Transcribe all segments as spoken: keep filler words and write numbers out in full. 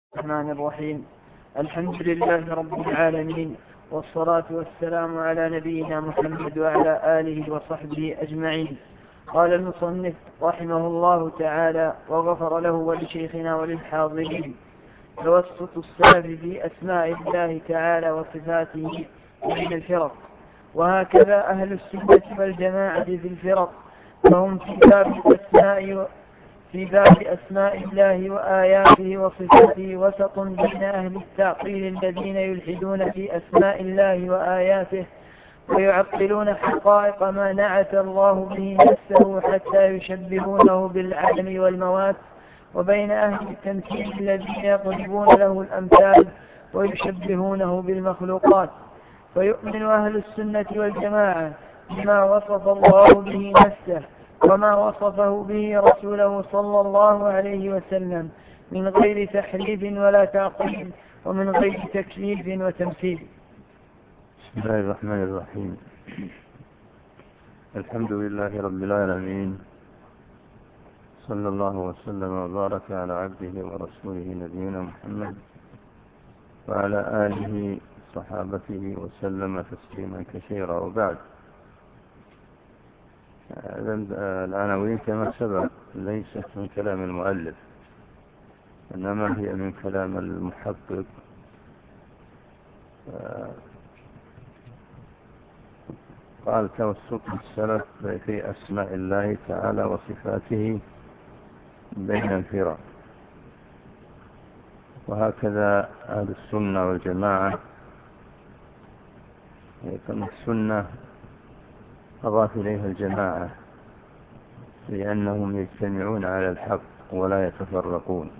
الرحمن الرحيم. الحمد لله رب العالمين، والصلاة والسلام على نبينا محمد وعلى آله وصحبه أجمعين. قال المصنف رحمه الله تعالى وغفر له ولشيخنا وللحاضرين: توسط السلف في أسماء الله تعالى وصفاته بين الفرق، وهكذا أهل السنة والجماعة في الفرق، فهم في باب الأسماء في باب أسماء الله وآياته وصفاته وسط بين أهل التعطيل الذين يلحدون في أسماء الله وآياته ويعطلون حقائق ما نعت الله به نفسه حتى يشبهونه بالعدم والموات، وبين أهل التمثيل الذين يضربون له الأمثال ويشبهونه بالمخلوقات. فيؤمن أهل السنة والجماعة بما وصف الله به نفسه وما وصفه به رسوله صلى الله عليه وسلم من غير تحريف ولا تعطيل، ومن غير تكييف وتمثيل. بسم الله الرحمن الرحيم. الحمد لله رب العالمين، صلى الله وسلم وبارك على عبده ورسوله نبينا محمد وعلى آله صحابته وسلم تسليما كثيرا. وبعد، العناوين كما سبق ليست من كلام المؤلف، إنما هي من كلام المحقق. قال: توسط السلف في أسماء الله تعالى وصفاته بين الفرق، وهكذا أهل السنة والجماعة. كما السنة أضاف إليها الجماعة لأنهم يجتمعون على الحق ولا يتفرقون،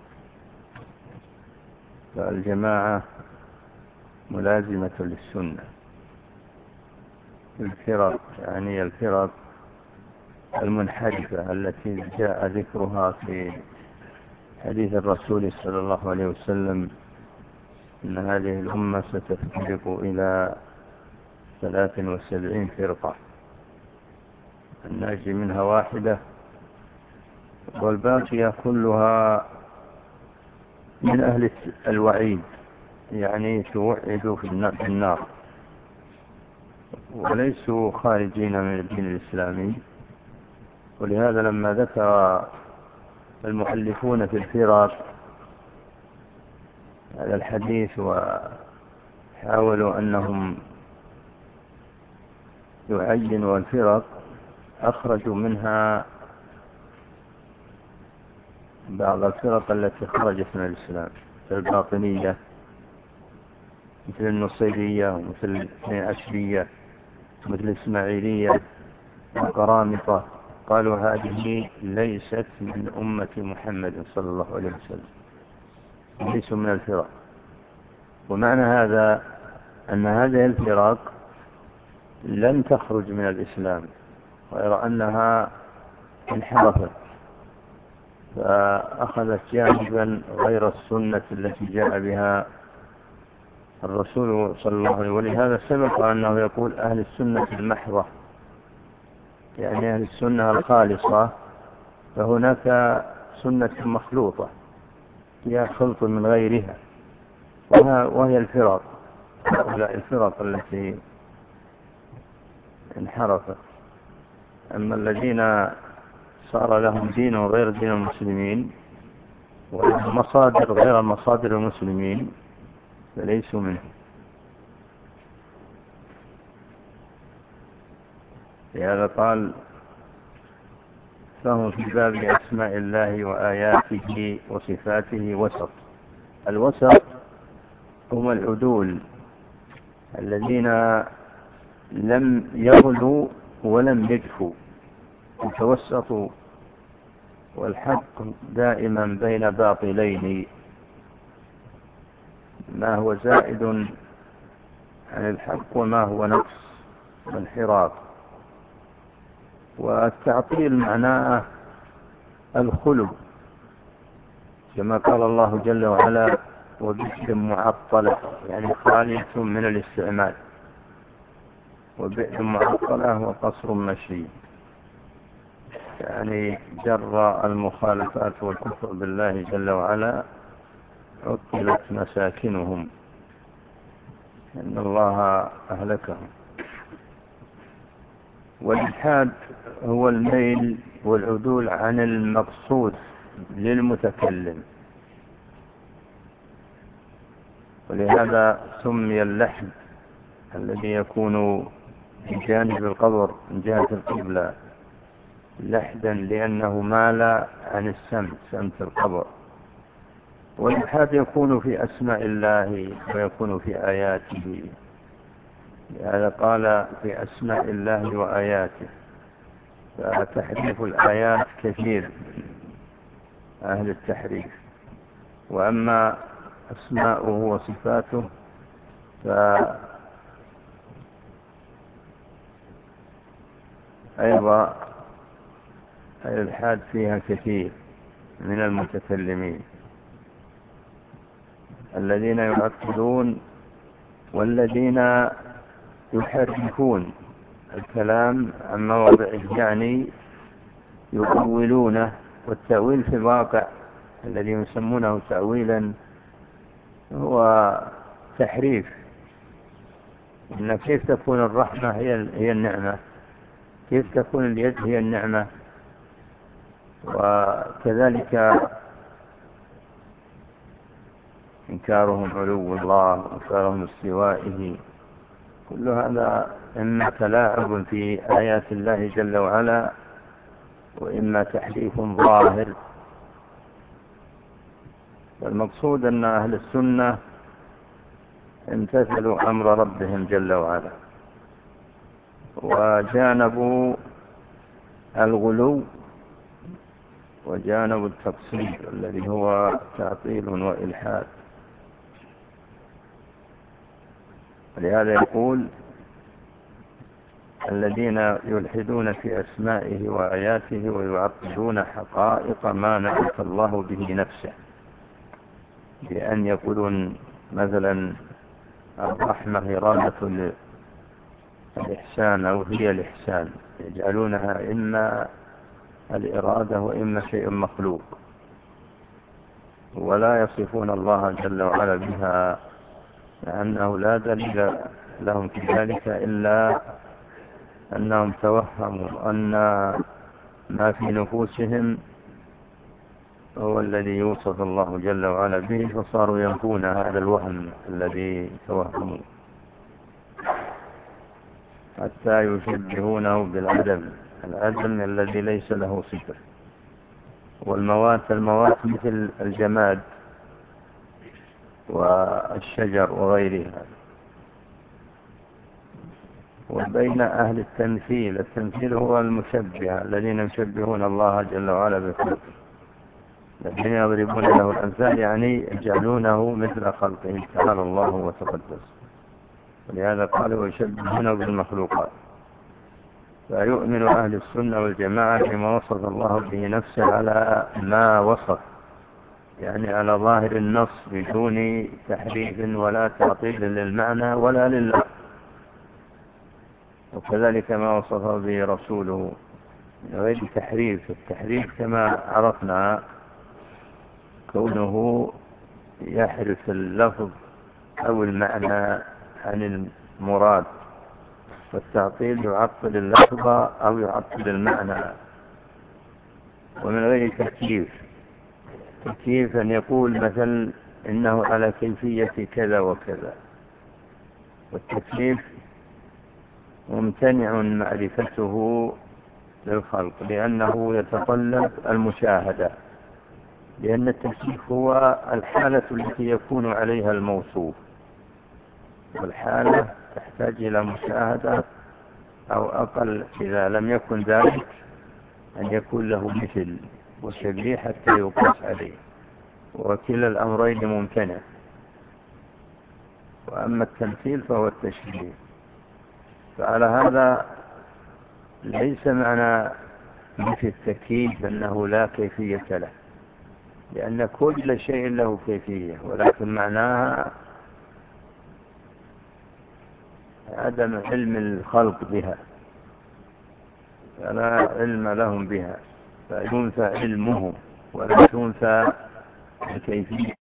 فالجماعة ملازمة للسنة. الفرق يعني الفرق المنحرفة التي جاء ذكرها في حديث الرسول صلى الله عليه وسلم إن هذه الأمة ستفترق إلى ثلاث وسبعين فرقة، الناجي منها واحدة والباقية كلها من أهل الوعيد، يعني توعدوا في النار وليسوا خارجين من الدين الإسلامي. ولهذا لما ذكر المؤلفون في الفرق هذا الحديث وحاولوا أنهم يعينوا الفرق، أخرجوا منها بعض الفرق التي خرجت من الإسلام، مثل الباطنية، مثل النصيرية، ومثل الاثني عشرية، مثل الإسماعيلية والقرامطة. قالوا هذه ليست من أمة محمد صلى الله عليه وسلم، ليسوا من الفرق. ومعنى هذا أن هذه الفرق لم تخرج من الإسلام، غير أنها انحرفت فأخذت جانبا غير السنة التي جاء بها الرسول صلى الله عليه وسلم. ولهذا سبق أنه يقول أهل السنة المحضة، يعني أهل السنة الخالصة. فهناك سنة مخلوطة فيها خلط من غيرها، وهي الفرق، هؤلاء الفرق التي انحرفت. أما الذين صار لهم دين غير دين المسلمين ولهم مصادر غير مصادر المسلمين فليسوا منهم. لهذا قال: فهم في باب أسماء الله وآياته وصفاته وسط. الوسط هم العدول الذين لم يغلوا ولم يجفوا، يتوسطوا، والحق دائما بين باطلين، ما هو زائد عن الحق وما هو نقص وانحراف. والتعطيل معناه الخلو، كما قال الله جل وعلا: وبئر معطلة، يعني خالية من الاستعمال. وبئر معطلة وقصر مشي، يعني جر المخالفات والكفر بالله جل وعلا عطلت مساكنهم، إن الله أهلكهم. والإلحاد هو الميل والعدول عن المقصود للمتكلم، ولهذا سمي اللحد الذي يكون بجانب القبر من جهة القبلة لحدا، لأنه مال عن السمت، سمت القبر. والإلحاد يكون في أسماء الله ويكون في آياته، لهذا قال في أسماء الله وآياته. فتحريف الآيات كثير أهل التحريف، وأما أسماؤه وصفاته فأيضا الإلحاد فيها كثير من المتكلمين الذين يعطلون والذين يحرفون الكلام عن مواضعه، يعني يؤولونه. والتأويل في الواقع الذي يسمونه تأويلا هو تحريف. إن كيف تكون الرحمة هي هي النعمة، كيف تكون اليد هي النعمة، وكذلك إنكارهم علو الله وإنكارهم استوائه، كل هذا إما تلاعب في آيات الله جل وعلا، وإما تحريف ظاهر. والمقصود أن أهل السنة امتثلوا أمر ربهم جل وعلا، وجانبوا الغلو وجانبوا التقصير الذي هو تعطيل وإلحاد. ولهذا يقول الذين يلحدون في أسمائه وآياته ويعطلون حقائق ما نعت الله به نفسه، بأن يقولون مثلا الرحمة إرادة الإحسان أو هي الإحسان، يجعلونها إما الإرادة وإما شيء مخلوق، ولا يصفون الله جل وعلا بها، لأنه لا دليل لهم في ذلك إلا أنهم توهموا أن ما في نفوسهم هو الذي يوصف الله جل وعلا به، فصاروا ينفون هذا الوهم الذي توهموا حتى يشبهونه بالعدم، العدم الذي ليس له صفة. والموات الموات مثل الجماد والشجر وغيرها. وبين أهل التمثيل، التمثيل هو المشبهة الذين يشبهون الله جل وعلا بخلقه، الذين يضربون له الأمثال، يعني يجعلونه مثل خلقه تعالى الله وتقدس. ولهذا قالوا يشبهونه بالمخلوقات. فيؤمن أهل السنة والجماعة بما وصف الله به نفسه على ما وصف، يعني على ظاهر النص بدون تحريف ولا تعطيل للمعنى ولا لله. وكذلك ما وصفه به رسوله من غير تحريف. التحريف كما عرفنا كونه يحرف اللفظ أو المعنى عن المراد، والتعطيل يعطل اللفظ أو يعطل المعنى. ومن غير تكييف، تكييف أن يقول مثلا إنه على كيفية كذا وكذا، والتكييف ممتنع معرفته للخلق لأنه يتطلب المشاهدة، لأن التكييف هو الحالة التي يكون عليها الموصوف، والحالة تحتاج إلى مشاهدة، أو أقل إذا لم يكن ذلك أن يكون له مثل وشبيه حتى يقاس عليه، وكلا الأمرين ممتنع. وأما التمثيل فهو التشبيه. فعلى هذا ليس معنى مثل التكييف أنه لا كيفية له، لأن كل شيء له كيفية، ولكن معناها عدم علم الخلق بها، فلا علم لهم بها، فينفى علمهم ولا تنفى الكيفية